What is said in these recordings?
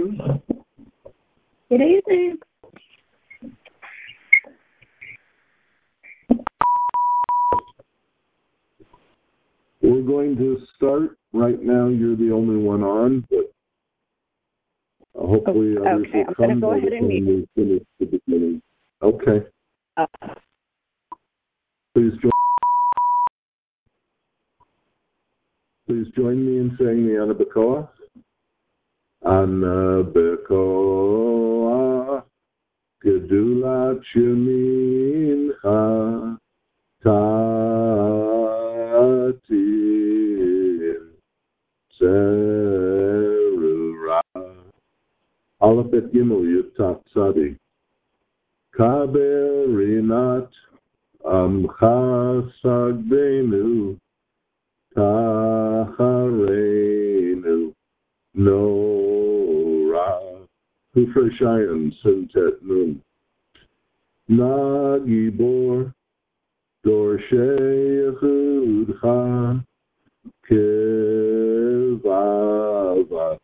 evening. Good evening. We're going to start. Right now, you're the only one on, but hopefully others will come. I'm going to go ahead and mute. Finish the beginning. Okay. Please join me in saying the Anabakoa. Anabakoa, Gedulat Shemincha, Tatir, Zerura. Aleph et Gimel Yud Tat Tzadi. Kaber Rinat Amcha Sagdenu Tachareinu Nora Hufreshayan Sintet Nun Nagibor Dorshei Yechudcha Kevavat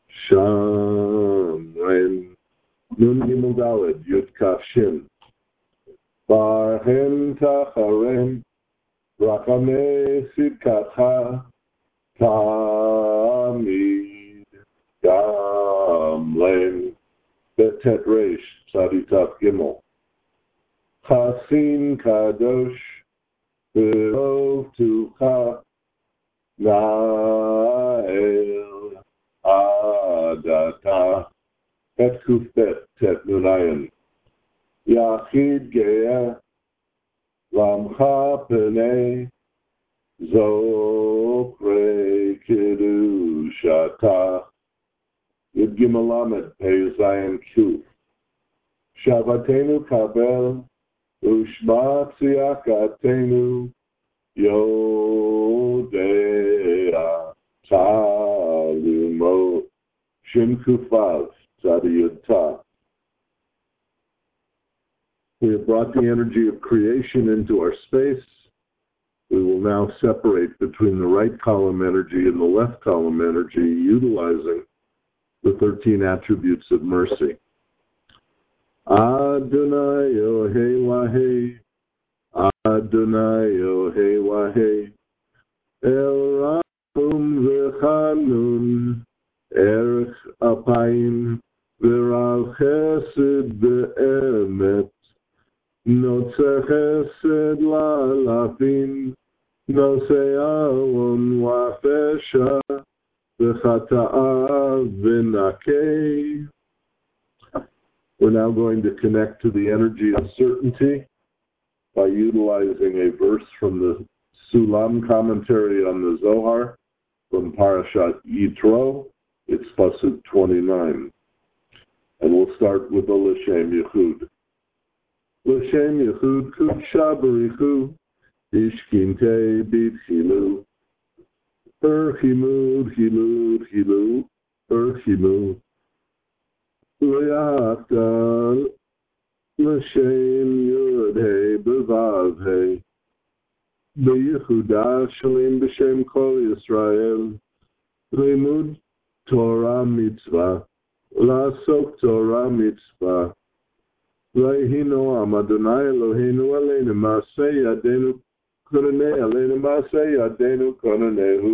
Shamren Nun Gimel Daled Yud Kaf Shin Barhem Tacharem Rachamei Sidkatcha Tamid Gamlen Betet Reish Tzadi Tav Gimel Chasin Kadosh Berov Tucha Nael Adata Bet Kuf Bet Tet Nunayan Yachid Geah Lamcha Penei Zokre Kedushata Yud Gimel Lamed Pei Zayin Kuf Shavatenu Kabel Ushma Tziakatenu Yodea Talumo Shin Kufav Tzadi Yud Ta. We have brought the energy of creation into our space. We will now separate between the right column energy and the left column energy, utilizing the 13 attributes of mercy. Adonai Yohei Wahei, Adonai Yohei Wahei, El Rachum V'Chanun, Erech Apayim, V'Rav Chesed Be'emet, Notze Chesed La'alafim, Notze Avon Wa'fesha, V'Chata'av V'Nakei. We're now going to connect to the energy of certainty by utilizing a verse from the Sulam commentary on the Zohar from Parashat Yitro. It's Pasuk 29. And we'll start with the L'Shem Yechud. L'Shem Yechud Kudsha Barichu Ishkinte B'Tchilu Erchimud Hilud Hilu Erchimud L'Yachtal L'Shem Yud Hei B'Vav Hei B'Yehuda Shalim B'Shem Kol Yisrael Limud Torah Mitzvah La'asok Torah Mitzvah Vayhinu Adonai Eloheinu Aleinu Ma'aseh Yadenu Konanei Aleinu Ma'aseh Yadenu Konanehu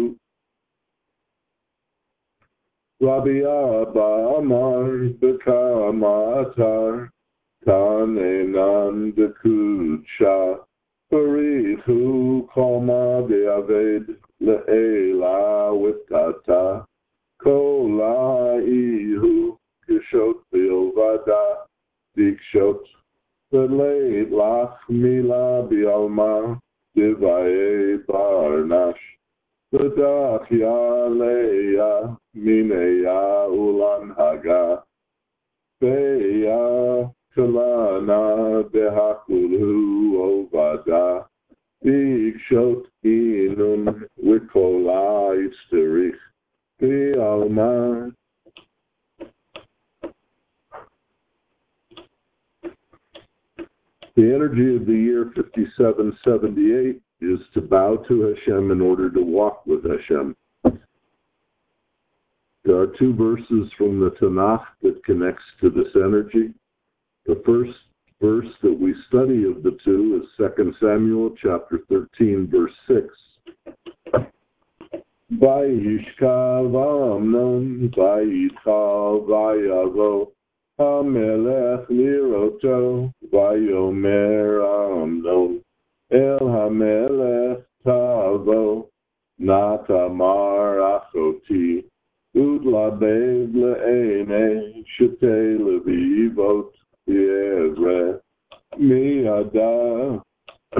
Rabbi Abba Amar B'Kama Atar Tanenan Dekudsha Barichu Koma De'aved Le'ela Wiftata Kola Ihu Kishot Bilvada Dikshot V'leit Lach Mila Bialma Divaye Barnash V'dach Yaleya Mineya Ulan Haga Beya Kalana Behakulu Ovada Dikshot Inun Wikola Itzterich Bialma. The energy of the year 5778 is to bow to Hashem in order to walk with Hashem. There are two verses from the Tanakh that connects to this energy. The first verse that we study of the two is 2 Samuel chapter 13, verse 6. Vayishkav Amnon, Vayichal Vayavo, HaMelech Liroto, Vayomer Amnon, El HaMelech Tavo, Natamar Achoti, Udlabev Le'ene, Shete Levivot, Yevre, Miada.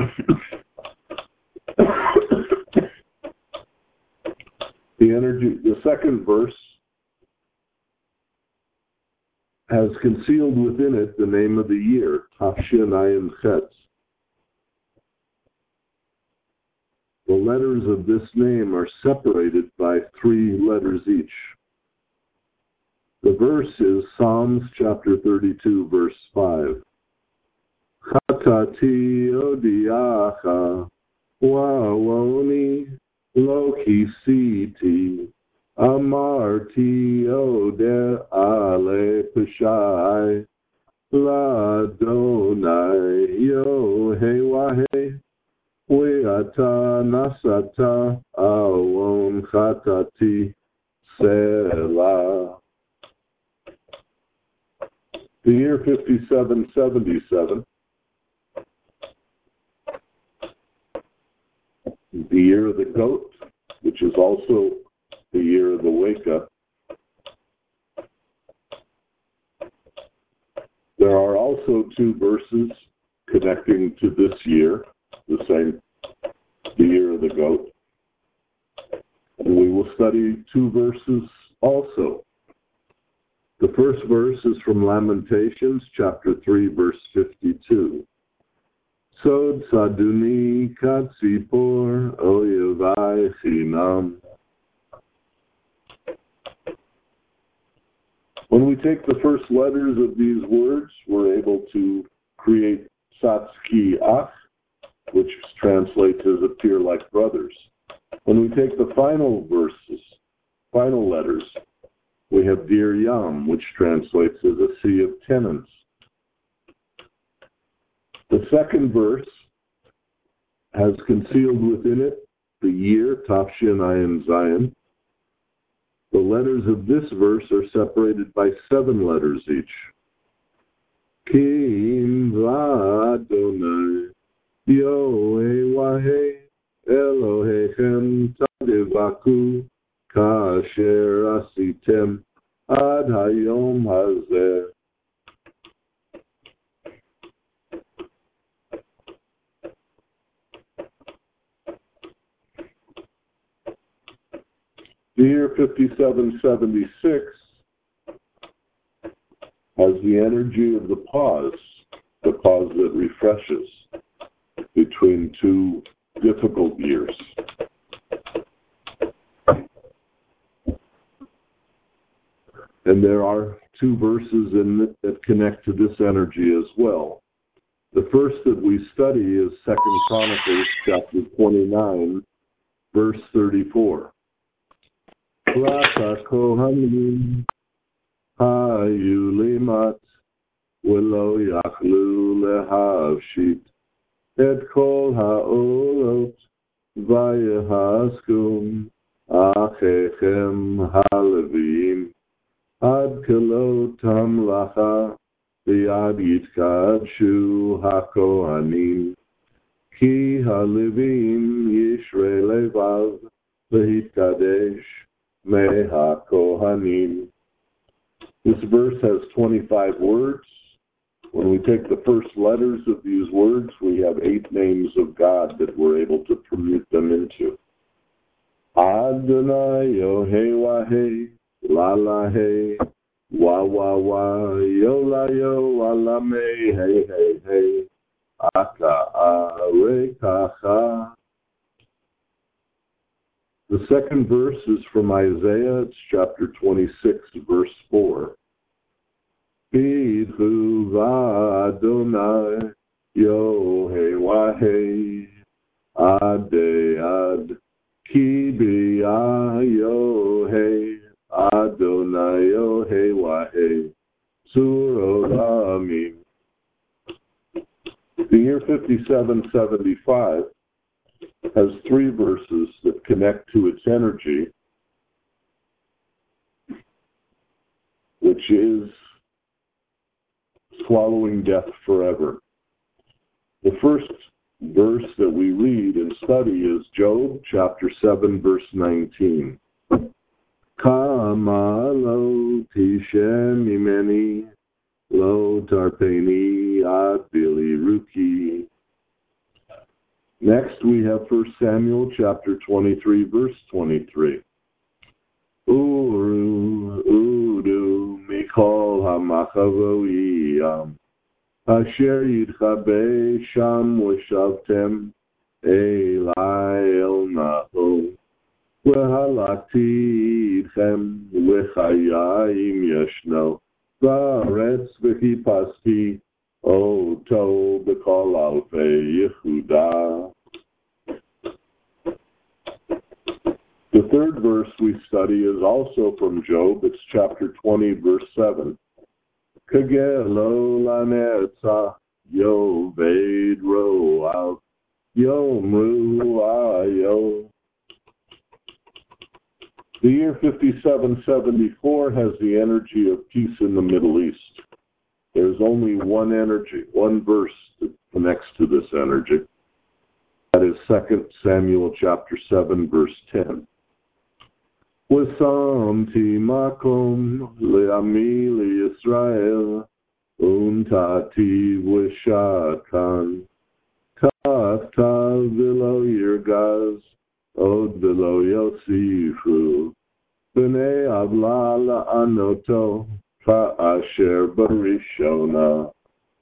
The second verse has concealed within it the name of the year, Tafshin Ayin Chet. The letters of this name are separated by 3 letters each. The verse is Psalms chapter 32, verse 5. Chatati odiacha, wawoni lo kisiti, amarti ode ale pashai, la donai yo hewahe, weata nasata awon chatati selah. The year 5777, the year of the goat, which is also the year of the wake-up. There are also 2 verses connecting to this year, the year of the goat. And we will study 2 verses also. The first verse is from Lamentations, chapter 3, verse 52. Sod saduni katzipor oyevai chinam. When we take the first letters of these words, we're able to create Satski Ach, which translates as appear like brothers. When we take the final letters, we have Dir Yam, which translates as a sea of tenants. The second verse has concealed within it the year, Tafshin Ayin Zion. The letters of this verse are separated by 7 letters each. Kim v'Adonai, Yohewahe, Elohechem tadevaku, Kasher asitem, ad hayom hazeh. The year 5776 has the energy of the pause that refreshes between 2 difficult years. And there are 2 verses in it that connect to this energy as well. The first that we study is 2 Chronicles chapter 29, verse 34. Raka kohanim hayu limat v'lo yachlu lehavshit et kol ha'olot vayehaskum achechem halevim ad kelo tamlacha v'yad yitkadshu hakohanim ki halevim yishrei levav v'hitkadesh Meha Kohanim. This verse has 25 words. When we take the first letters of these words, we have 8 names of God that we're able to permute them into. Adonai Yohewahe, Lalahe, Wa Wa Wa, Yolayo, Alame, Hey Hey Hey, Aka Arekacha. The second verse is from Isaiah, it's chapter 26, verse 4. Bidhu v'Adonai Yohewahe Ade Ad Ki B'Yah Yohe Ad Surolamim. The year 5775 has 3 verses that connect to its energy, which is swallowing death forever. The first verse that we read and study is Job chapter 7, verse 19. Kama lo tishem imeni lo tarpeni ad bili ruki. Next we have 1 Samuel chapter 23, verse 23. Uru udu mikol hamachavoiyam asher yitchabe sham washavtem elai el naho v'halakti idchem v'chayayim yeshno v'aretz v'hipasti oto b'kol alfei Yehuda. The third verse we study is also from Job. It's chapter 20, verse 7. Kagelo lanetza yoved ro'av yomru ayo. The year 5774 has the energy of peace in the Middle East. There's only one energy, one verse that connects to this energy. That is 2 Samuel chapter 7, verse 10. Wasamti makom le'ami le'Yisrael untati v'shakan kafta v'lo yirgaz od v'lo yosifu b'nei avla la'anoto ka'asher barishona.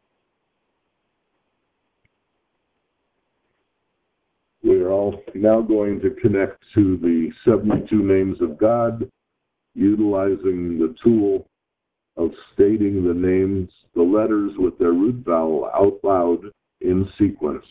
We are all now going to connect to the 72 names of God, utilizing the tool of stating the names, the letters with their root vowel out loud in sequence.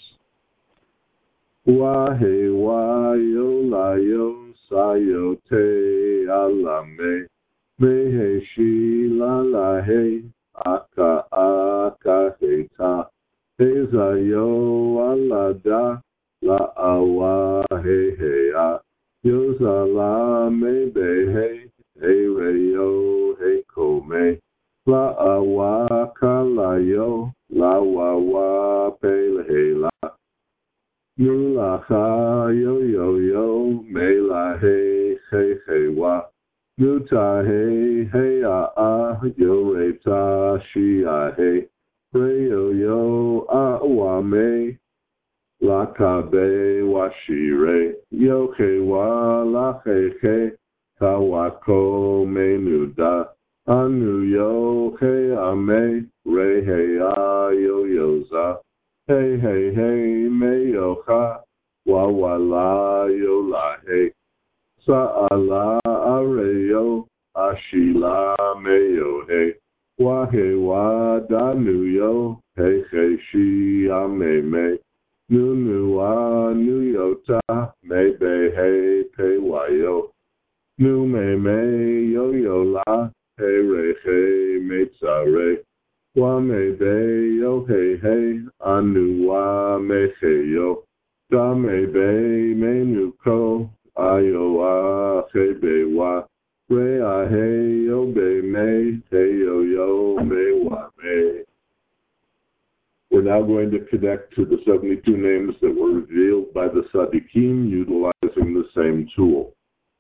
Wahe wayo layo sayo te alame mehe shila lahe aka aka heta hezayo alada la awa he he a yosa la me be he he re yo he ko me la awa ka la yo la wa wa pe le he la nu la ha yo yo yo me la he he wa nu ta he a yo re ta shi a he re yo yo a wa me la kabe washire yoke wa la he kawako menuda anu yo he ame re he a yo yoza hey hey hey me yo ha wa wa la yo la he sa ala are yo ashila me yo he wa he wa danu yo hey hey shi ame me nu wa nu yota me be he pe wa yo nu me yo la he re he me tsare wa me be yo he anu wa me he yo da me be me nu ko ayo wa he be wa re a he yo be me he yo me wa me. We're now going to connect to the 72 names that were revealed by the Tzaddikim utilizing the same tool.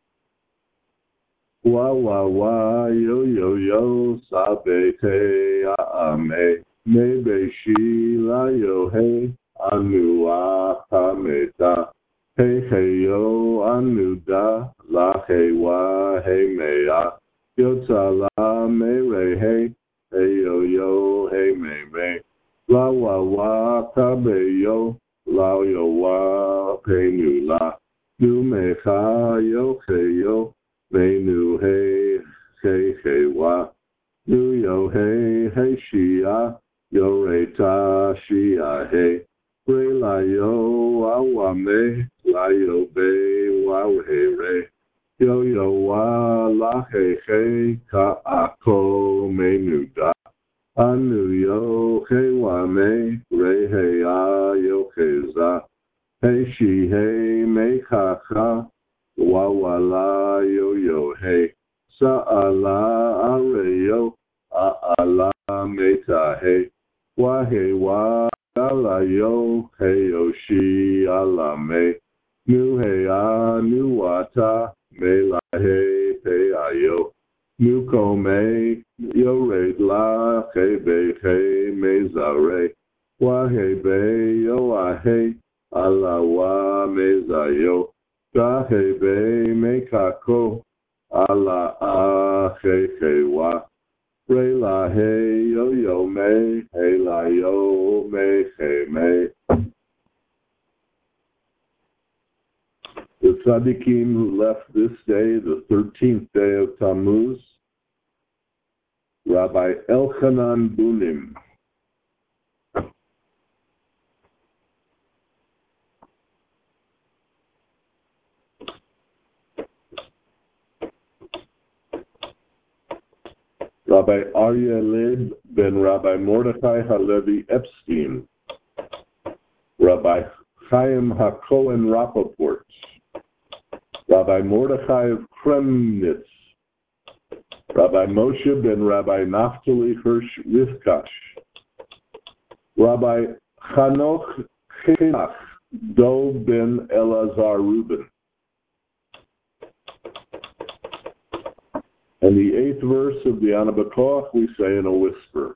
Wa wa wa yo yo yo sabe te ame me be shi la yo he anu a kameta he he yo anu da la he wa he me a yo la me re he yo he me la wa wa ka be yo la yo wa pe nu la nu me ka yo he yo me nu he wa nu yo he shi a yo re ta shi a he re la yo a wa me la yo be wa he re yo wa la he ka a ko me nu da Anu yo he wa me re he a yo he za he shi he me ka ka wa wa la yo yo he sa ala a re yo a ala me ta he wa ala yo he yo shi ala me nu he a nu wa ta me la he pe a yo nu ko me yo re la he be me za re wa he be yo a he ala wa me za yo ga he be me ka ko ala a he wa re la he yo me he la yo me he me. The tzaddikim who left this day, the 13th day of Tammuz, Rabbi Elchanan Bunim. Rabbi Aryeh Leib ben Rabbi Mordechai Halevi Epstein, Rabbi Chaim HaKohen Rappaport, Rabbi Mordechai of Kremnitz, Rabbi Moshe ben Rabbi Naftali Hirsch Rivkash, Rabbi Chanoch Chenach Dov ben Elazar Reuben. And the 8th verse of the Ana B'Koach we say in a whisper.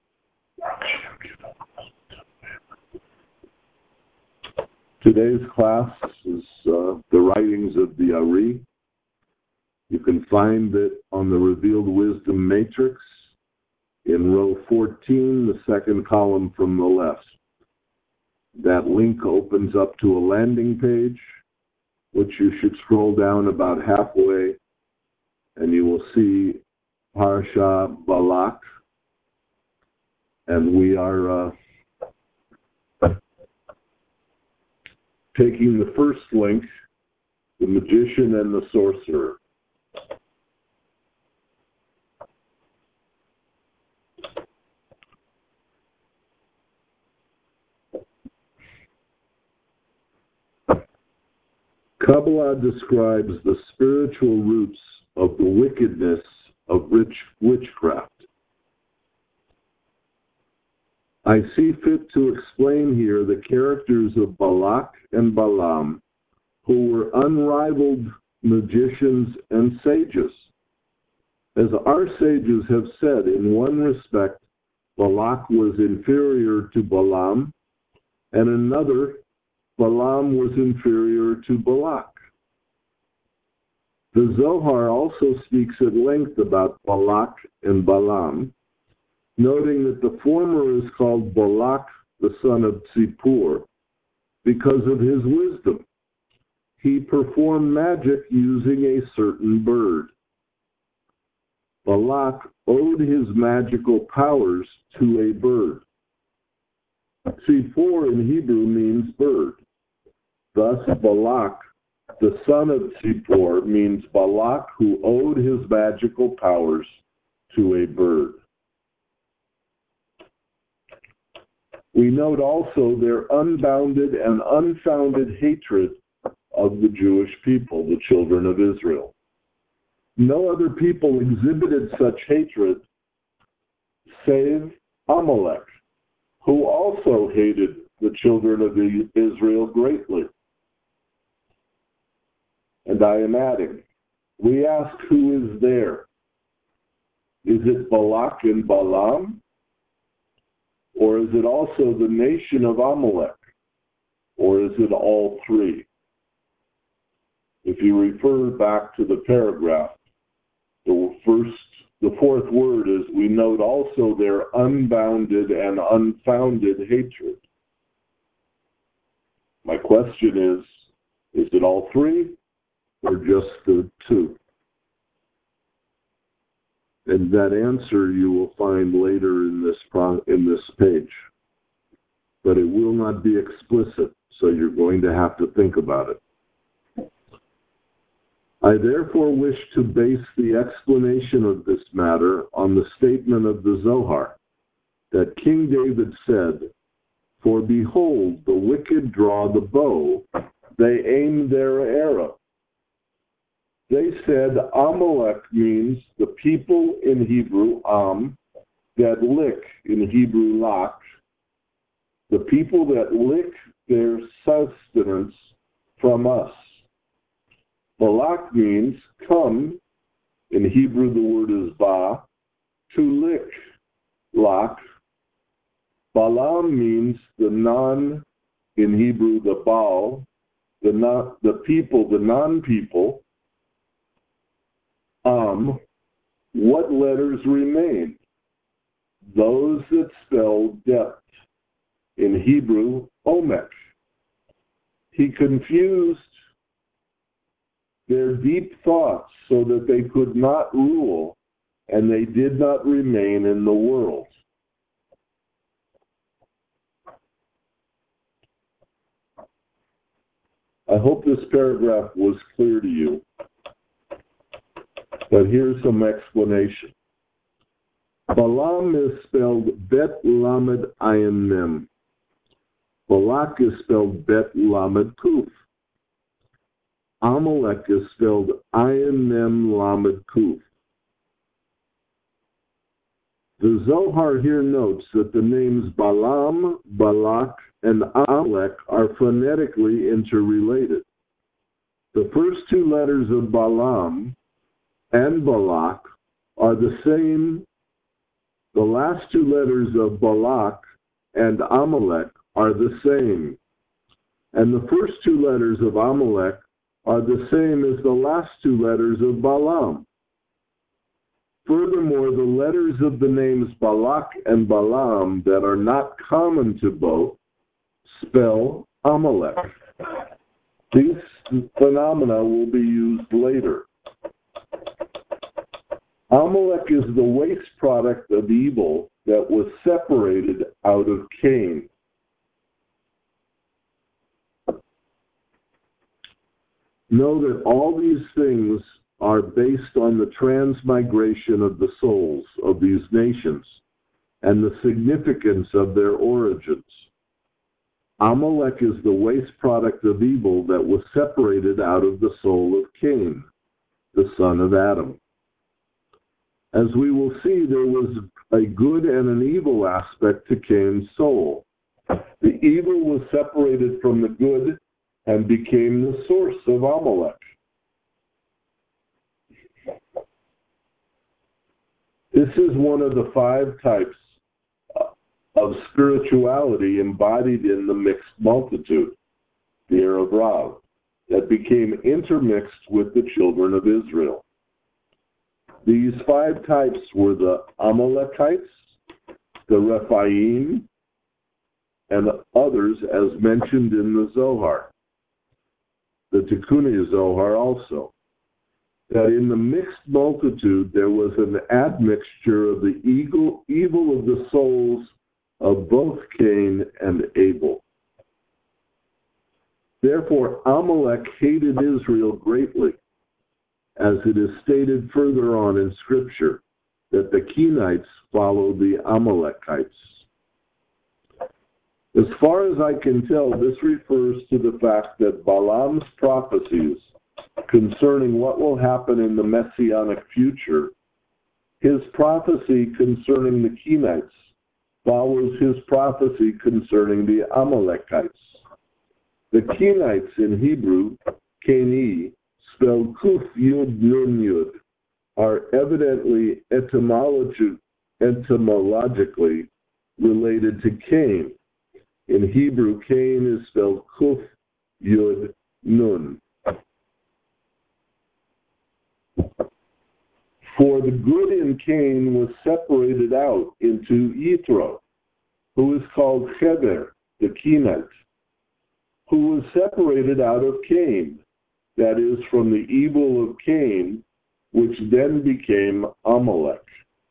Today's class is the writings of the Ari. You can find it on the Revealed Wisdom Matrix in row 14, the second column from the left. That link opens up to a landing page, which you should scroll down about halfway, and you will see Parsha Balak. And we are taking the first link, the magician and the sorcerer. Kabbalah describes the spiritual roots of the wickedness of witchcraft. I see fit to explain here the characters of Balak and Balaam, who were unrivaled magicians and sages. As our sages have said, in one respect, Balak was inferior to Balaam, and another, Balaam was inferior to Balak. The Zohar also speaks at length about Balak and Balaam, noting that the former is called Balak, the son of Zippor, because of his wisdom. He performed magic using a certain bird. Balak owed his magical powers to a bird. Zippor in Hebrew means bird. Thus, Balak, the son of Zippor, means Balak who owed his magical powers to a bird. We note also their unbounded and unfounded hatred of the Jewish people, the children of Israel. No other people exhibited such hatred save Amalek, who also hated the children of Israel greatly. And I am adding, we ask, who is there? Is it Balak and Balaam? Or is it also the nation of Amalek? Or is it all three? If you refer back to the paragraph, the fourth word is, we note also their unbounded and unfounded hatred. My question is it all three or just the two? And that answer you will find later in this page. But it will not be explicit, so you're going to have to think about it. I therefore wish to base the explanation of this matter on the statement of the Zohar, that King David said, "For behold, the wicked draw the bow, they aim their arrow." They said Amalek means the people in Hebrew, that lick in Hebrew, lak, the people that lick their sustenance from us. Balak means come, in Hebrew the word is ba, to lick, lak. Balaam means the in Hebrew the Baal, the people, the non-people. What letters remain? Those that spell depth, in Hebrew, omek. He confused their deep thoughts so that they could not rule, and they did not remain in the world. I hope this paragraph was clear to you, but here's some explanation. Balaam is spelled Bet Lamed Ayin Mem. Balak is spelled Bet Lamed Kuf. Amalek is spelled Ayin Mem Lamed Kuf. The Zohar here notes that the names Balaam, Balak, and Amalek are phonetically interrelated. The first two letters of Balaam and Balak are the same. The last two letters of Balak and Amalek are the same. And the first two letters of Amalek are the same as the last two letters of Balaam. Furthermore, the letters of the names Balak and Balaam that are not common to both spell Amalek. These phenomena will be used later. Amalek is the waste product of evil that was separated out of Cain. Know that all these things are based on the transmigration of the souls of these nations and the significance of their origins. Amalek is the waste product of evil that was separated out of the soul of Cain, the son of Adam. As we will see, there was a good and an evil aspect to Cain's soul. The evil was separated from the good and became the source of Amalek. This is one of the 5 types of spirituality embodied in the mixed multitude, the Erev Rav, that became intermixed with the children of Israel. These 5 types were the Amalekites, the Rephaim, and others as mentioned in the Zohar, the Tikkun Zohar also. That in the mixed multitude there was an admixture of the evil of the souls of both Cain and Abel. Therefore, Amalek hated Israel greatly, as it is stated further on in Scripture, that the Kenites followed the Amalekites. As far as I can tell, this refers to the fact that Balaam's prophecies concerning what will happen in the Messianic future, his prophecy concerning the Kenites follows his prophecy concerning the Amalekites. The Kenites in Hebrew, Keni, spelled Kuf Yud Nun Yud, are evidently etymologically related to Cain. In Hebrew, Cain is spelled Kuf Yud Nun. For the good in Cain was separated out into Yitro, who is called Heber, the Kenite, who was separated out of Cain, that is, from the evil of Cain, which then became Amalek.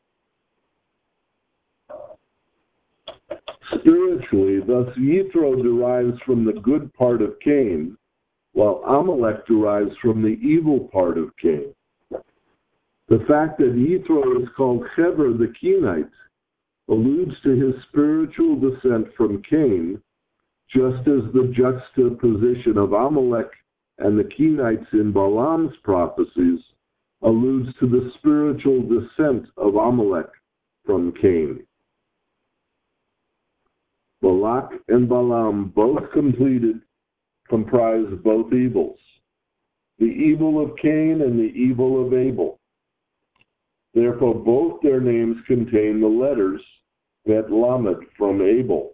Spiritually, thus Yitro derives from the good part of Cain, while Amalek derives from the evil part of Cain. The fact that Yitro is called Heber the Kenite alludes to his spiritual descent from Cain, just as the juxtaposition of Amalek and the Kenites in Balaam's prophecies alludes to the spiritual descent of Amalek from Cain. Balak and Balaam both comprise both evils, the evil of Cain and the evil of Abel. Therefore, both their names contain the letters Bet Lamed from Abel.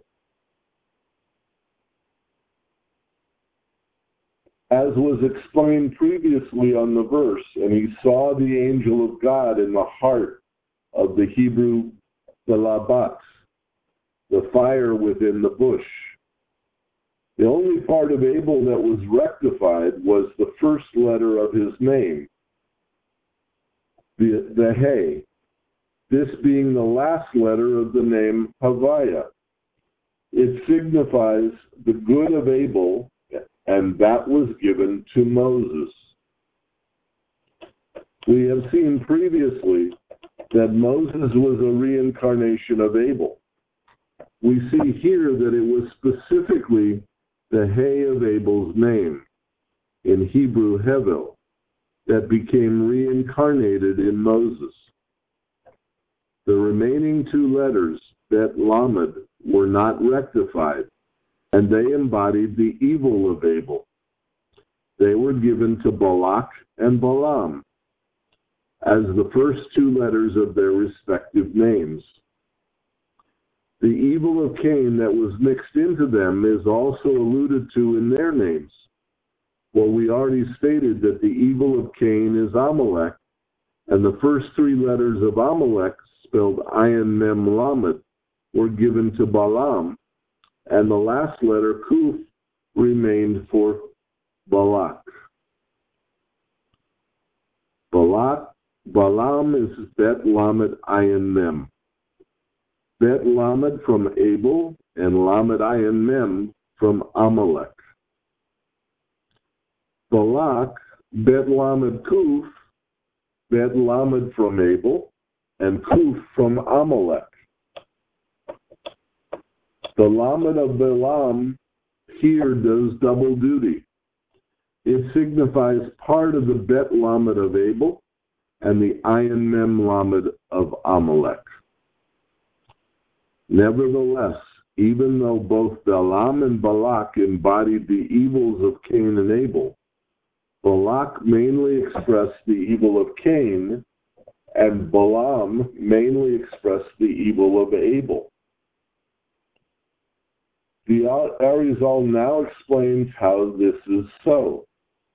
As was explained previously on the verse, and he saw the angel of God in the heart of the Hebrew Balabat, the fire within the bush. The only part of Abel that was rectified was the first letter of his name, the He, this being the last letter of the name Haviah. It signifies the good of Abel, and that was given to Moses. We have seen previously that Moses was a reincarnation of Abel. We see here that it was specifically the He of Abel's name, in Hebrew Hevel, that became reincarnated in Moses. The remaining two letters, Bet Lamed, were not rectified, and they embodied the evil of Abel. They were given to Balak and Balaam as the first two letters of their respective names. The evil of Cain that was mixed into them is also alluded to in their names. For we already stated that the evil of Cain is Amalek, and the first three letters of Amalek, spelled Ayin Mem Lamed, were given to Balaam, and the last letter, Kuf, remained for Balak. Balaam is Bet Lamed Ayin Mem. Bet Lamed from Abel, and Lamed Ayin Mem from Amalek. Balak, Bet Lamed Kuf, Bet Lamed from Abel, and Kuf from Amalek. The Lamed of Balaam here does double duty. It signifies part of the Bet Lamed of Abel and the Ayin Mem Lamed of Amalek. Nevertheless, even though both Balaam and Balak embodied the evils of Cain and Abel, Balak mainly expressed the evil of Cain, and Balaam mainly expressed the evil of Abel. The Arizal now explains how this is so.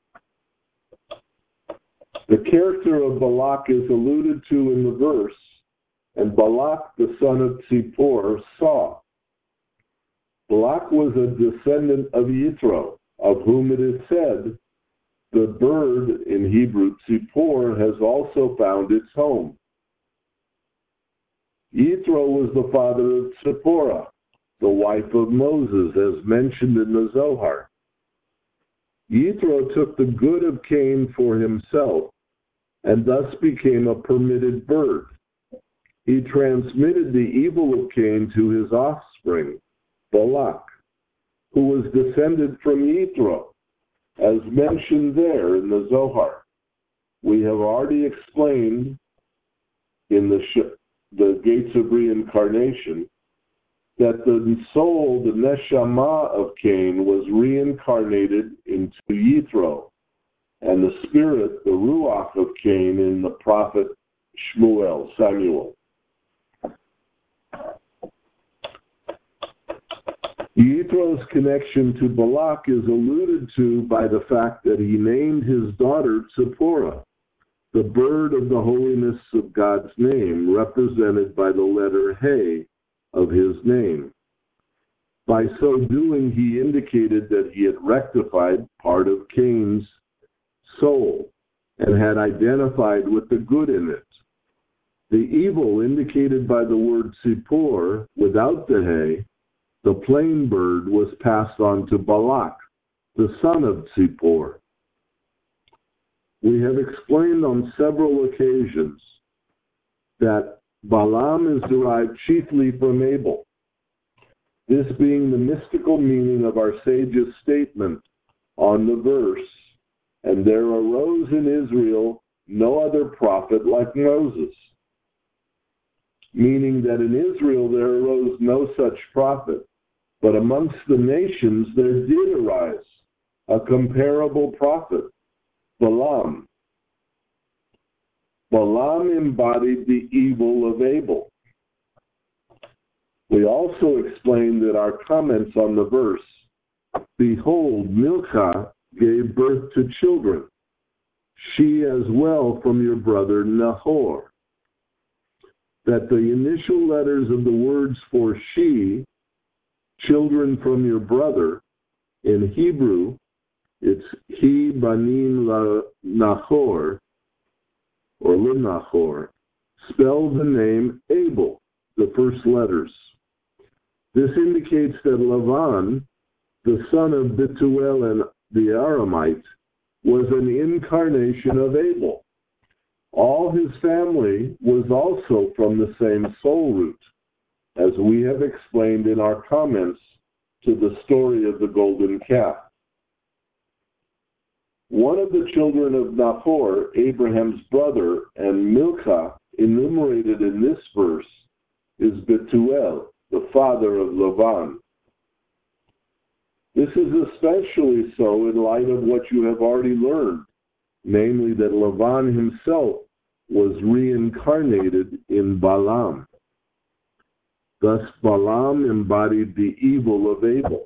The character of Balak is alluded to in the verse, and Balak, the son of Zippor, saw. Balak was a descendant of Yitro, of whom it is said, the bird, in Hebrew, Zippor, has also found its home. Yitro was the father of Zipporah, the wife of Moses, as mentioned in the Zohar. Yitro took the good of Cain for himself, and thus became a permitted bird. He transmitted the evil of Cain to his offspring, Balak, who was descended from Yitro, as mentioned there in the Zohar. We have already explained in the Gates of Reincarnation that the soul, the neshama of Cain, was reincarnated into Yitro, and the spirit, the ruach of Cain, in the prophet Samuel. Yitro's connection to Balak is alluded to by the fact that he named his daughter Zipporah, the bird of the holiness of God's name, represented by the letter He of his name. By so doing, he indicated that he had rectified part of Cain's soul and had identified with the good in it. The evil indicated by the word Zippor, without the He, the plain bird, was passed on to Balak, the son of Zippor. We have explained on several occasions that Balaam is derived chiefly from Abel, this being the mystical meaning of our sage's statement on the verse, and there arose in Israel no other prophet like Moses, meaning that in Israel there arose no such prophet, but amongst the nations there did arise a comparable prophet, Balaam. Balaam embodied the evil of Abel. We also explained in our comments on the verse, behold, Milcah gave birth to children, she as well from your brother Nahor. That the initial letters of the words for she, children from your brother, in Hebrew, it's he banim la Nahor, or Linachor, spell the name Abel, the first letters. This indicates that Lavan, the son of Bethuel and the Aramite, was an incarnation of Abel. All his family was also from the same soul root, as we have explained in our comments to the story of the golden calf. One of the children of Nahor, Abraham's brother, and Milcah, enumerated in this verse, is Bethuel, the father of Lavan. This is especially so in light of what you have already learned, namely that Lavan himself was reincarnated in Balaam. Thus, Balaam embodied the evil of Abel.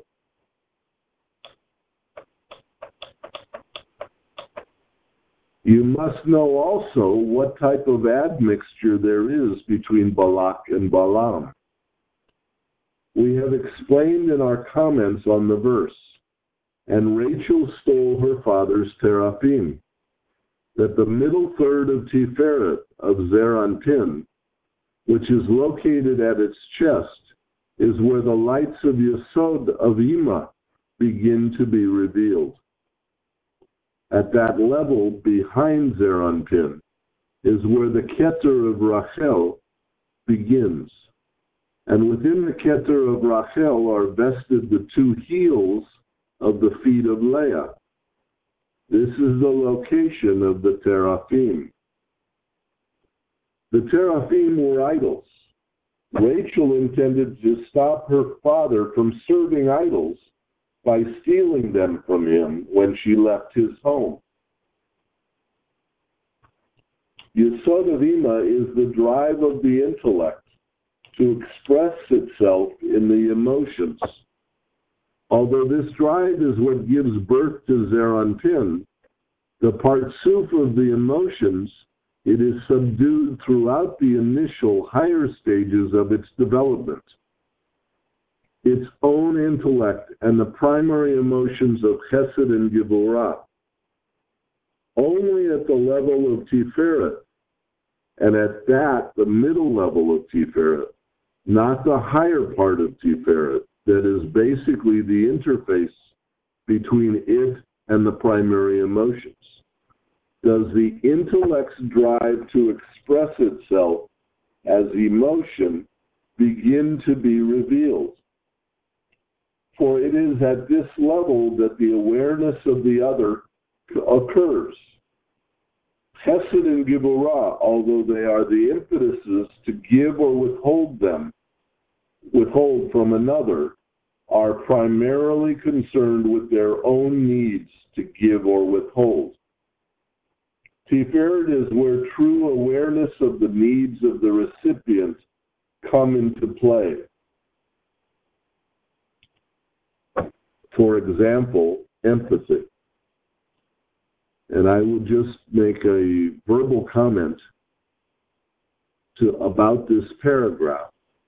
You must know also what type of admixture there is between Balak and Balaam. We have explained in our comments on the verse, and Rachel stole her father's teraphim, that the middle third of Tiferet of Zeranpin, which is located at its chest, is where the lights of Yesod of Ima begin to be revealed. At that level, behind Zeranpin, is where the Keter of Rachel begins. And within the Keter of Rachel are vested the two heels of the feet of Leah. This is the location of the teraphim. The teraphim were idols. Rachel intended to stop her father from serving idols by stealing them from him when she left his home. Yesod of Ima is the drive of the intellect to express itself in the emotions. Although this drive is what gives birth to Zeranpin, the Partsuf of the emotions, it is subdued throughout the initial higher stages of its development. Its own intellect and the primary emotions of Chesed and Gevurah. Only at the level of Tiferet, and at that, the middle level of Tiferet, not the higher part of Tiferet, that is basically the interface between it and the primary emotions, does the intellect's drive to express itself as emotion begin to be revealed. For it is at this level that the awareness of the other occurs. Chesed and Gevurah, although they are the impetuses to give or withhold from another, are primarily concerned with their own needs to give or withhold. Tiferet is where true awareness of the needs of the recipient come into play. For example, empathy. And I will just make a verbal comment about this paragraph.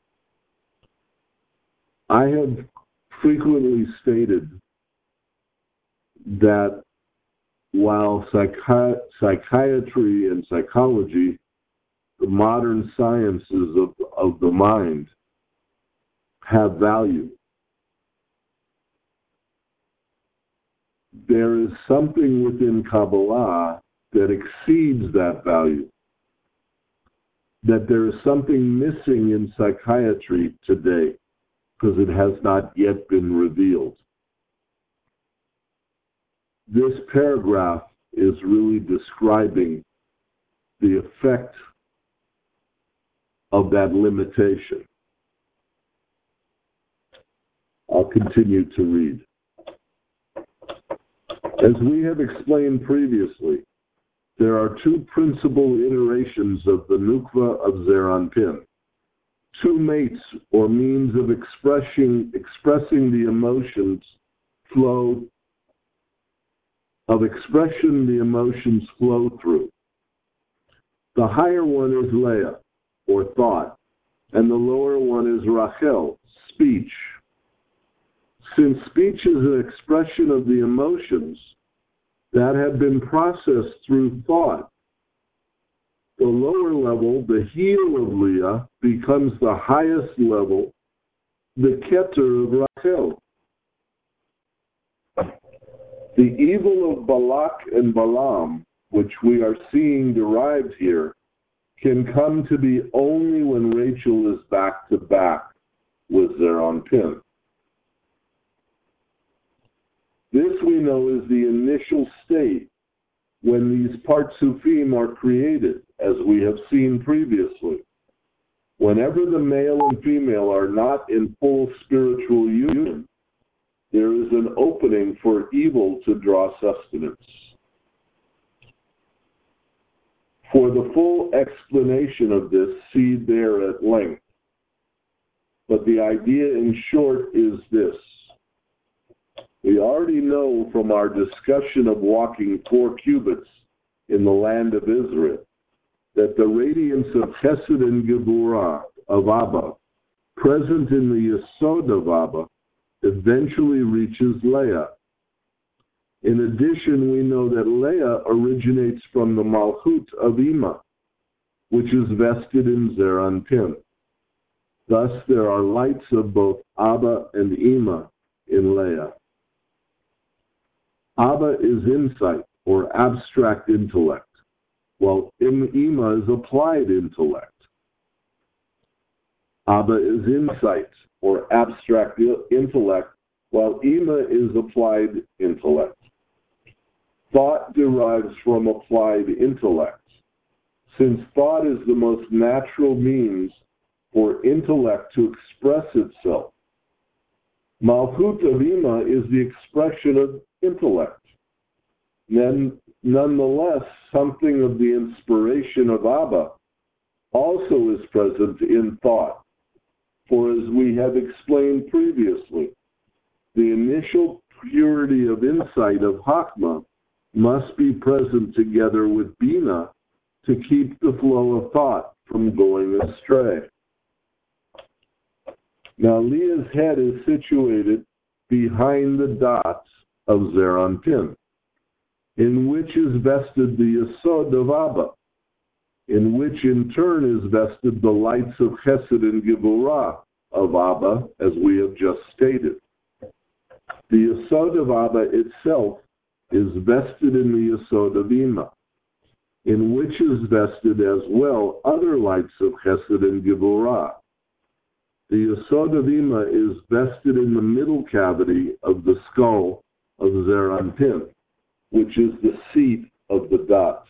I have frequently stated that while psychiatry and psychology, the modern sciences of the mind, have value, there is something within Kabbalah that exceeds that value. that there is something missing in psychiatry today because it has not yet been revealed. This paragraph is really describing the effect of that limitation. I'll continue to read. As we have explained previously, there are two principal iterations of the Nukva of Zeir Anpin. Two mates or means of expressing the emotions flow through. The higher one is Leah, or thought, and the lower one is Rachel, speech. Since speech is an expression of the emotions that have been processed through thought, the lower level, the heel of Leah, becomes the highest level, the Keter of Rachel. The evil of Balak and Balaam, which we are seeing derived here, can come to be only when Rachel is back to back with Zeir Anpin. This we know is the initial state when these Partsufim are created, as we have seen previously. Whenever the male and female are not in full spiritual union, there is an opening for evil to draw sustenance. For the full explanation of this, see there at length. But the idea in short is this. We already know from our discussion of walking 4 cubits in the land of Israel that the radiance of Chesed and Gevurah of Abba, present in the Yesod of Abba, eventually reaches Leah. In addition, we know that Leah originates from the Malchut of Ima, which is vested in Zeir Anpin. Thus, there are lights of both Abba and Ima in Leah. Abba is insight, or abstract intellect, while Ima is applied intellect. Abba is insight, or abstract intellect, while Ima is applied intellect. Thought derives from applied intellect, since thought is the most natural means for intellect to express itself. Malchut of Ima is the expression of intellect. Then, nonetheless, something of the inspiration of Abba also is present in thought. For as we have explained previously, the initial purity of insight of Hakma must be present together with Bina to keep the flow of thought from going astray. Now, Leah's head is situated behind the dots of Zeir Anpin, in which is vested the Yesod of Abba, in which in turn is vested the lights of Chesed and Gevurah of Abba, as we have just stated. The Yesod of Abba itself is vested in the Yesod of Ima, in which is vested as well other lights of Chesed and Gevurah. The Yesod of Ima is vested in the middle cavity of the skull of Zeir Anpin, which is the seat of the dots.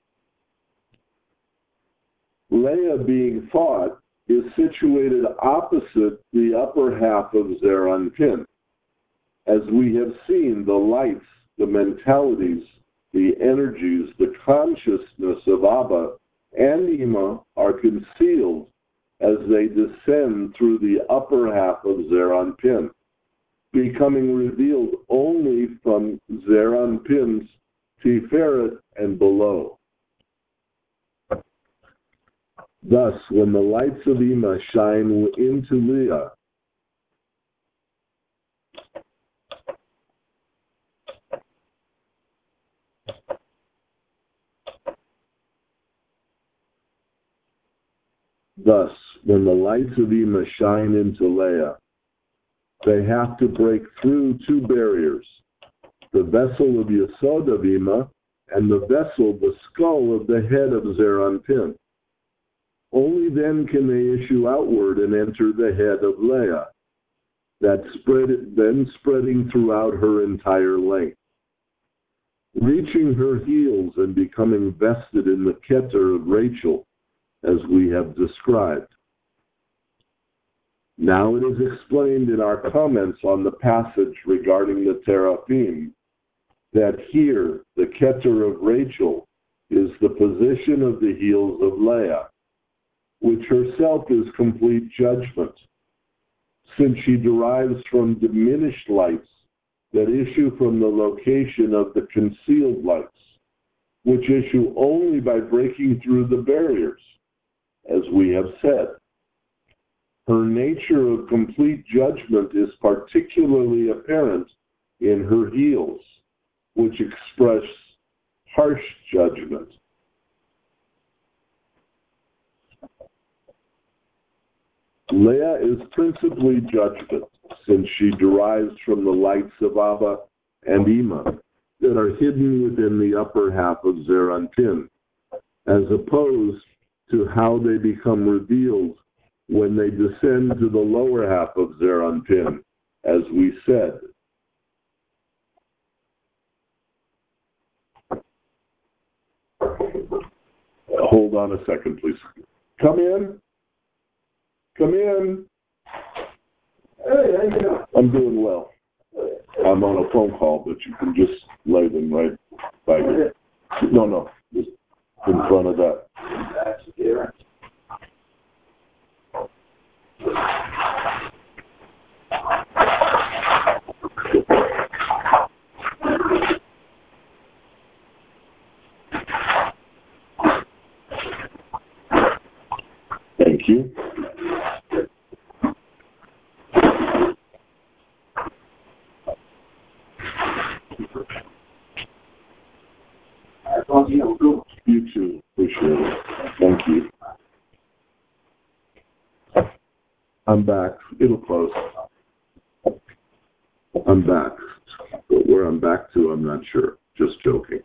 Leah, being thought, is situated opposite the upper half of Zeir Anpin. As we have seen, the lights, the mentalities, the energies, the consciousness of Abba and Ima are concealed as they descend through the upper half of Zeir Anpin, becoming revealed only from Zeir Anpin's Tiferet and below. Thus, when the lights of Ima shine into Leah, they have to break through 2 barriers, the vessel of Yesod of Ima and the vessel, the skull of the head of Zeir Anpin. Only then can they issue outward and enter the head of Leah, then spreading throughout her entire length, reaching her heels and becoming vested in the Keter of Rachel, as we have described. Now it is explained in our comments on the passage regarding the Teraphim that here the Keter of Rachel is the position of the heels of Leah, which herself is complete judgment, since she derives from diminished lights that issue from the location of the concealed lights, which issue only by breaking through the barriers, as we have said. Her nature of complete judgment is particularly apparent in her heels, which express harsh judgment. Leah is principally judgment, since she derives from the lights of Abba and Ima that are hidden within the upper half of Zeranpin, as opposed to how they become revealed when they descend to the lower half of Zeranpin, as we said. Hold on a second, please. Come in. Come in. Hey, how you doing? I'm doing well. I'm on a phone call, but you can just lay them right by you. No, just in front of that. That's here. Thank you. You too. Appreciate it. Thank you. I'm back. It'll close. I'm back. But where I'm back to, I'm not sure. Just joking.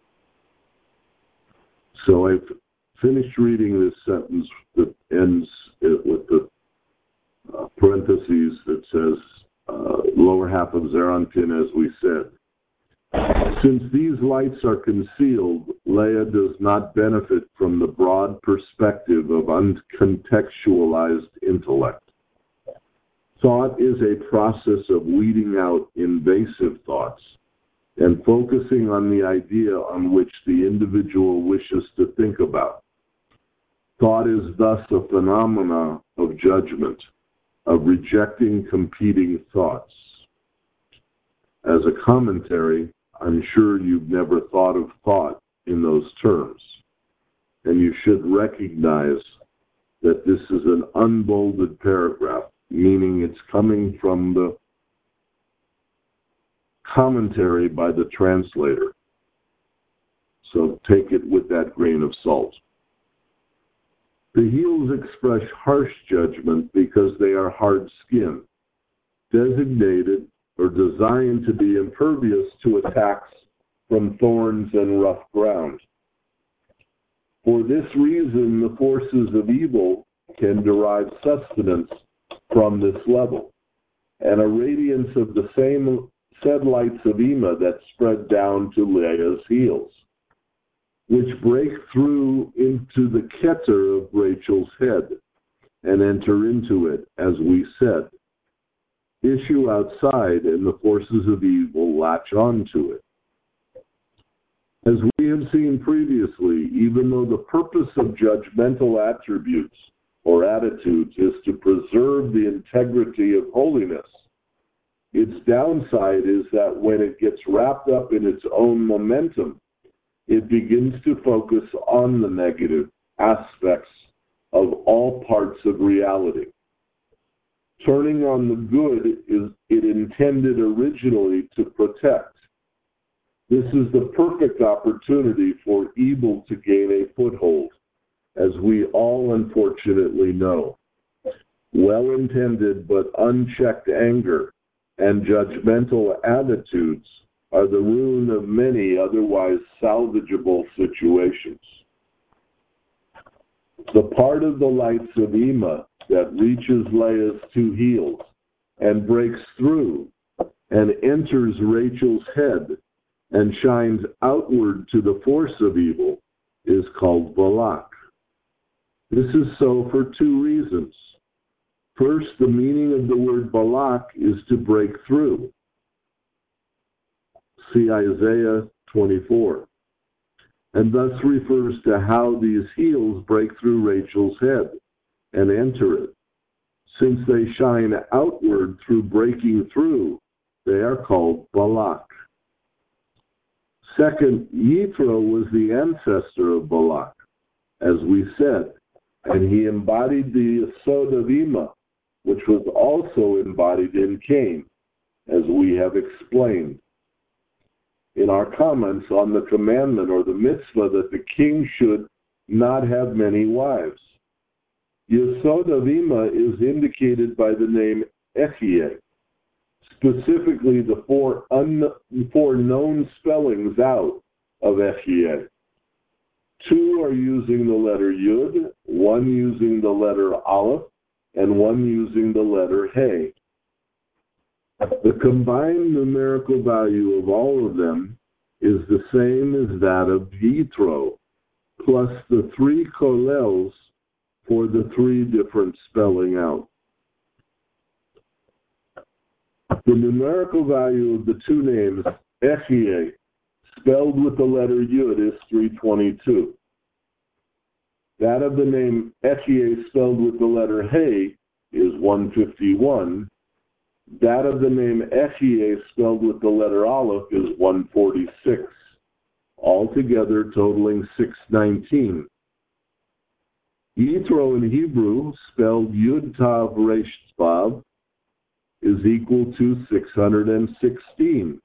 So I've finished reading this sentence that ends with the parentheses that says lower half of Zeranpin, as we said. Since these lights are concealed, Leah does not benefit from the broad perspective of uncontextualized intellect. Thought is a process of weeding out invasive thoughts and focusing on the idea on which the individual wishes to think about. Thought is thus a phenomena of judgment, of rejecting competing thoughts. As a commentary, I'm sure you've never thought of thought in those terms, and you should recognize that this is an unbolded paragraph, meaning it's coming from the commentary by the translator. So take it with that grain of salt. The heels express harsh judgment because they are hard-skinned, designated or designed to be impervious to attacks from thorns and rough ground. For this reason, the forces of evil can derive sustenance from this level, and a radiance of the same said lights of Ima that spread down to Leah's heels, which break through into the Keter of Rachel's head and enter into it, as we said. Issue outside, and the forces of evil latch onto it. As we have seen previously, even though the purpose of judgmental attributes or attitudes is to preserve the integrity of holiness, its downside is that when it gets wrapped up in its own momentum, it begins to focus on the negative aspects of all parts of reality. Turning on the good is it intended originally to protect. This is the perfect opportunity for evil to gain a foothold, as we all unfortunately know. Well-intended but unchecked anger and judgmental attitudes are the ruin of many otherwise salvageable situations. The part of the lights of Ema that reaches Leah's two heels and breaks through and enters Rachel's head and shines outward to the force of evil is called Balak. This is so for two reasons. First, the meaning of the word Balak is to break through. See Isaiah 24. And thus refers to how these heels break through Rachel's head and enter it. Since they shine outward through breaking through, they are called Balak. Second, Yitro was the ancestor of Balak, as we said, and he embodied the Yesod of Ema, which was also embodied in Cain, as we have explained in our comments on the commandment or the mitzvah that the king should not have many wives. Yesod of Ema is indicated by the name Echie, specifically the four known spellings out of Echie. Two are using the letter Yud, one using the letter Aleph, and one using the letter He. The combined numerical value of all of them is the same as that of Yitro, plus the three kollels for the three different spelling out. The numerical value of the two names, Echie, spelled with the letter Yud, is 322. That of the name Echie spelled with the letter He is 151. That of the name Echie spelled with the letter Aleph is 146, altogether totaling 619. Yitro in Hebrew, spelled Yud Tav Resh Vav, is equal to 616.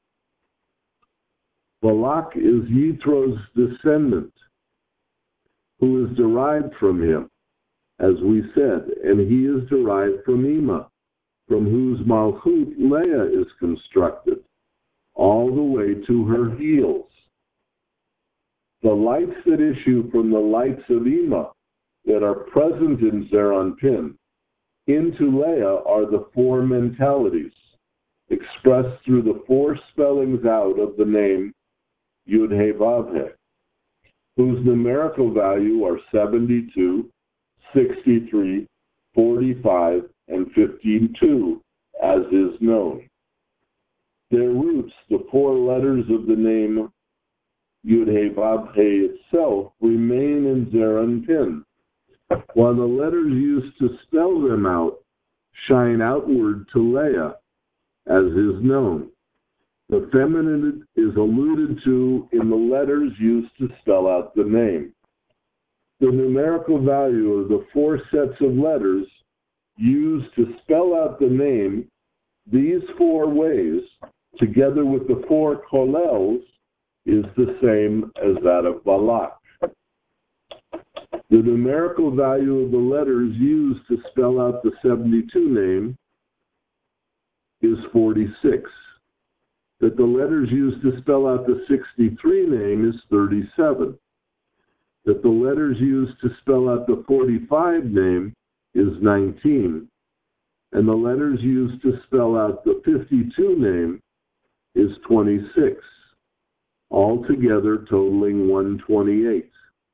Balak is Yitro's descendant, who is derived from him, as we said, and he is derived from Ema, from whose Malchut Leah is constructed, all the way to her heels. The lights that issue from the lights of Ema that are present in Zeranpin into Leah are the four mentalities, expressed through the four spellings out of the name Yud-He-Vav-He, whose numerical value are 72, 63, 45, and 52, as is known. Their roots, the four letters of the name Yud-He-Vav-He itself, remain in Zeranpin, while the letters used to spell them out shine outward to Leah, as is known. The feminine is alluded to in the letters used to spell out the name. The numerical value of the four sets of letters used to spell out the name, these four ways, together with the four kollels, is the same as that of Balak. The numerical value of the letters used to spell out the 72 name is 46. That the letters used to spell out the 63 name is 37. That the letters used to spell out the 45 name is 19. And the letters used to spell out the 52 name is 26. Altogether totaling 128.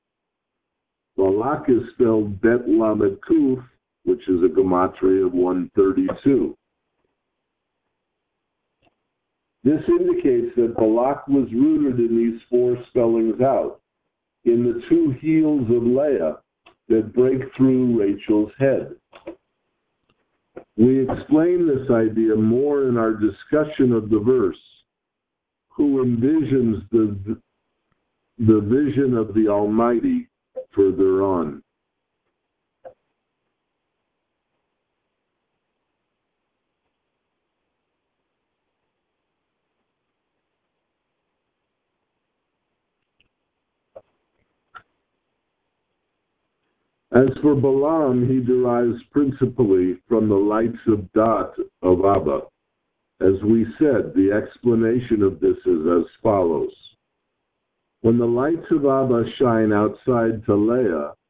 Balak is spelled Bet Lamed Kuf, which is a gematria of 132. This indicates that Balak was rooted in these four spellings out, in the two heels of Leah that break through Rachel's head. We explain this idea more in our discussion of the verse, who envisions the vision of the Almighty further on. As for Balaam, he derives principally from the lights of Dat of Abba. As we said, the explanation of this is as follows. When the lights of Abba shine outside to Leah,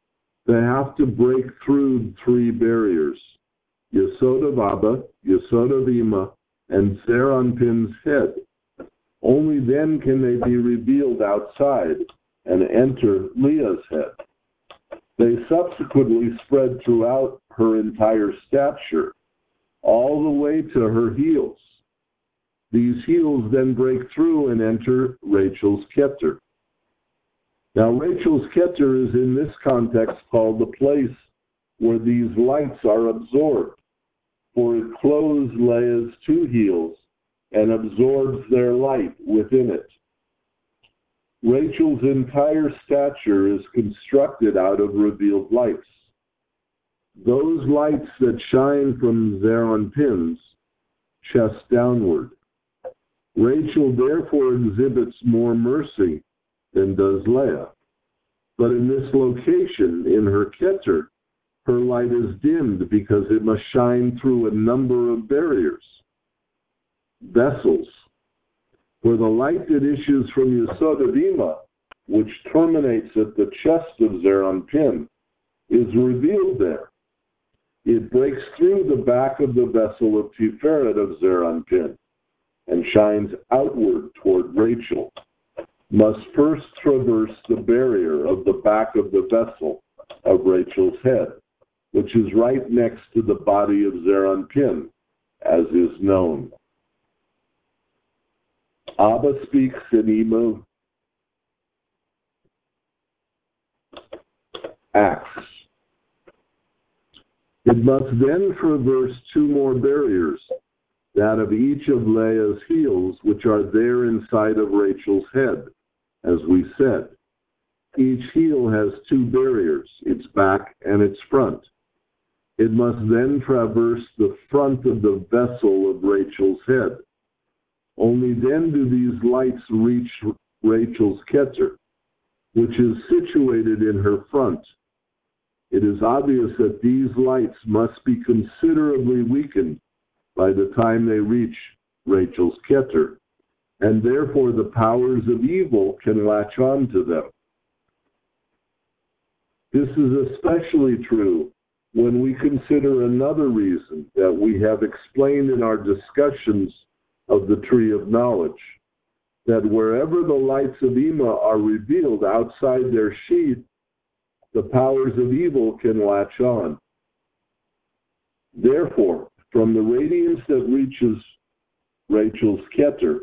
they have to break through three barriers: Yesod of Abba, Yesod of Ima, and Zeir Anpin's head. Only then can they be revealed outside and enter Leah's head. They subsequently spread throughout her entire stature, all the way to her heels. These heels then break through and enter Rachel's Keter. Now, Rachel's Keter is in this context called the place where these lights are absorbed, for it clothes Leah's two heels and absorbs their light within it. Rachel's entire stature is constructed out of revealed lights. Those lights that shine from Zeir Anpin's chest downward. Rachel therefore exhibits more mercy than does Leah. But in this location, in her Keter, her light is dimmed because it must shine through a number of barriers, vessels. For the light that issues from Yesod of Ima, which terminates at the chest of Zeir Anpin, is revealed there. It breaks through the back of the vessel of Tiferet of Zeir Anpin and shines outward toward Rachel, must first traverse the barrier of the back of the vessel of Rachel's head, which is right next to the body of Zeir Anpin, as is known. Abba speaks in Ima acts. It must then traverse two more barriers, that of each of Leah's heels, which are there inside of Rachel's head, as we said. Each heel has two barriers, its back and its front. It must then traverse the front of the vessel of Rachel's head. Only then do these lights reach Rachel's Keter, which is situated in her front. It is obvious that these lights must be considerably weakened by the time they reach Rachel's Keter, and therefore the powers of evil can latch on to them. This is especially true when we consider another reason that we have explained in our discussions of the Tree of Knowledge, that wherever the lights of Ima are revealed outside their sheath, the powers of evil can latch on. Therefore, from the radiance that reaches Rachel's Keter,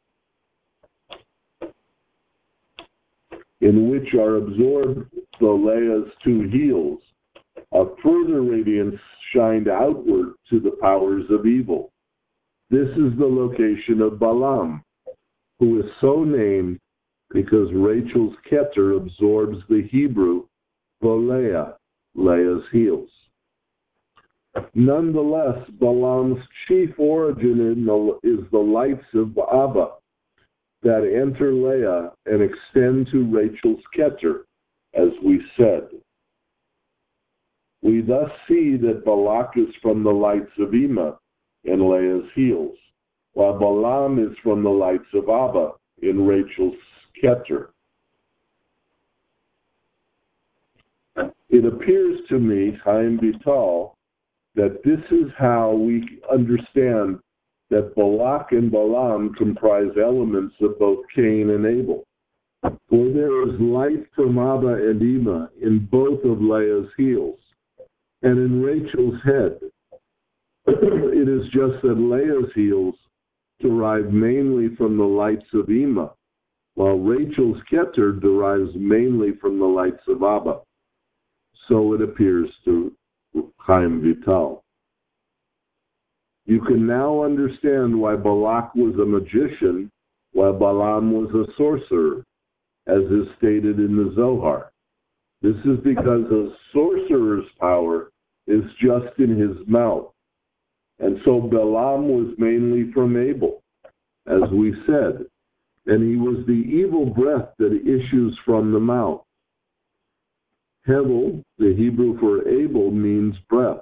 in which are absorbed the Leah's two heels, a further radiance shined outward to the powers of evil. This is the location of Balaam, who is so named because Rachel's Keter absorbs the Hebrew Boleah, Leah's heels. Nonetheless, Balaam's chief origin is the lights of Abba that enter Leah and extend to Rachel's Keter, as we said. We thus see that Balak is from the lights of Ima in Leah's heels, while Balaam is from the lights of Abba in Rachel's Keter. It appears to me, Chaim Vital, that this is how we understand that Balak and Balaam comprise elements of both Cain and Abel. For there is light from Abba and Ima in both of Leah's heels, and in Rachel's head. It is just that Leah's heels derive mainly from the lights of Ima, while Rachel's Keter derives mainly from the lights of Abba. So it appears to Chaim Vital. You can now understand why Balak was a magician, while Balaam was a sorcerer, as is stated in the Zohar. This is because a sorcerer's power is just in his mouth. And so Balaam was mainly from Abel, as we said, and he was the evil breath that issues from the mouth. Hevel, the Hebrew for Abel, means breath.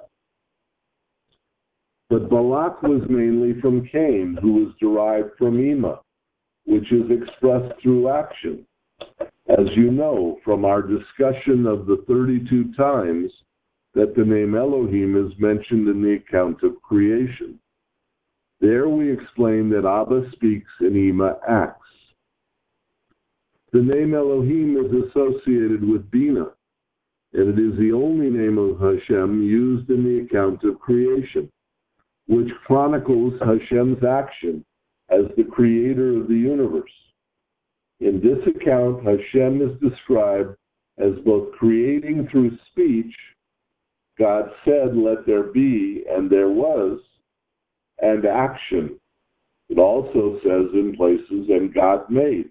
But Balak was mainly from Cain, who was derived from Ima, which is expressed through action. As you know from our discussion of the 32 times that the name Elohim is mentioned in the account of creation. There we explain that Abba speaks and Ima acts. The name Elohim is associated with Bina, and it is the only name of Hashem used in the account of creation, which chronicles Hashem's action as the creator of the universe. In this account, Hashem is described as both creating through speech, God said, let there be, and there was, and action. It also says in places, and God made.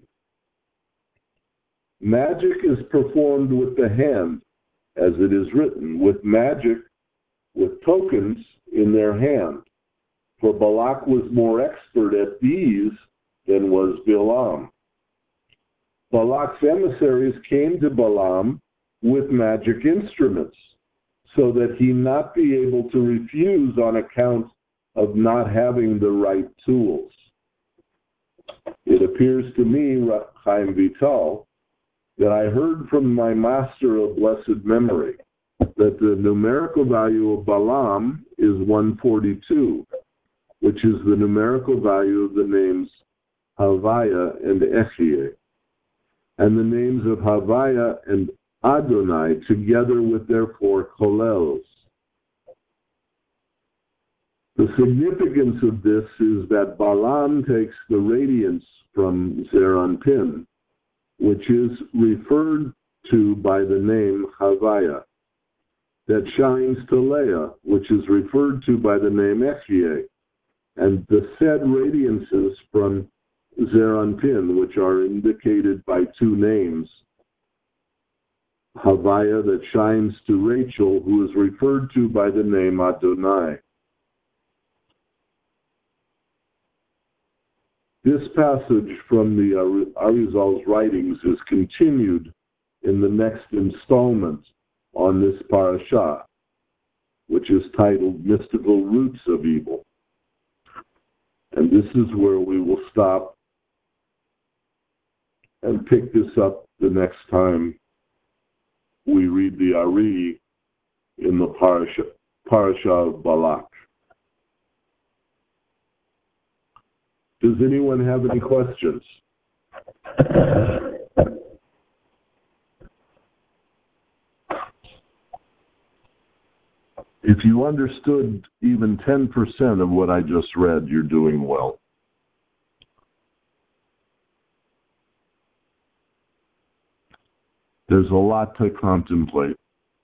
Magic is performed with the hand, as it is written, with magic, with tokens in their hand. For Balak was more expert at these than was Bilam. Balak's emissaries came to Balaam with magic instruments, so that he not be able to refuse on account of not having the right tools. It appears to me, Chaim Vital, that I heard from my master of blessed memory that the numerical value of Balaam is 142, which is the numerical value of the names Havaya and Echie, and the names of Havaya and Adonai together with their 4 kollels. The significance of this is that Balaam takes the radiance from Zeranpin, which is referred to by the name Havaya, that shines to Leah, which is referred to by the name Echie, and the said radiances from Zeranpin, which are indicated by 2 names, Havaya that shines to Rachel, who is referred to by the name Adonai. This passage from the Arizal's writings is continued in the next installment on this parasha, which is titled Mystical Roots of Evil. And this is where we will stop and pick this up the next time we read the Ari in the parasha of Balak. Does anyone have any questions? If you understood even 10% of what I just read, you're doing well. There's a lot to contemplate.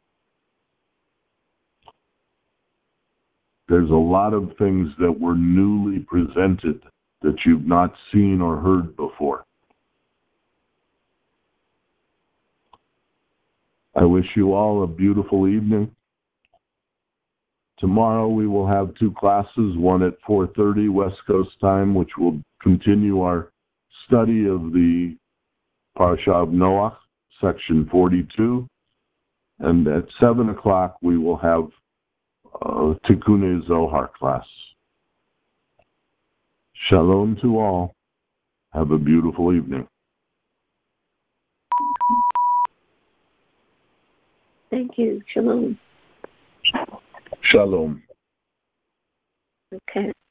There's a lot of things that were newly presented that you've not seen or heard before. I wish you all a beautiful evening. Tomorrow we will have 2 classes, one at 4:30 West Coast time, which will continue our study of the Parasha of Noach, section 42. And at 7 o'clock we will have Tikkunei Zohar class. Shalom to all. Have a beautiful evening. Thank you. Shalom. Shalom. Okay.